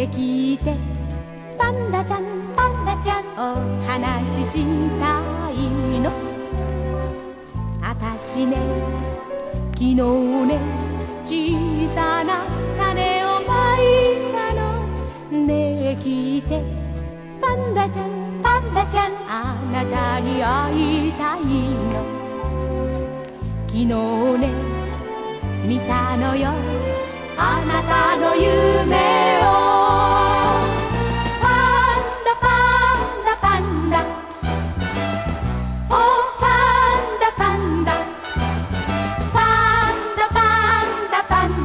え聞いてパンダちゃんパンダちゃんお話ししたいの。あたしね昨日ね小さな種をまいたの。ねえ聞いてパンダちゃんパンダちゃんあなたに会いたいの。昨日ね見たのよ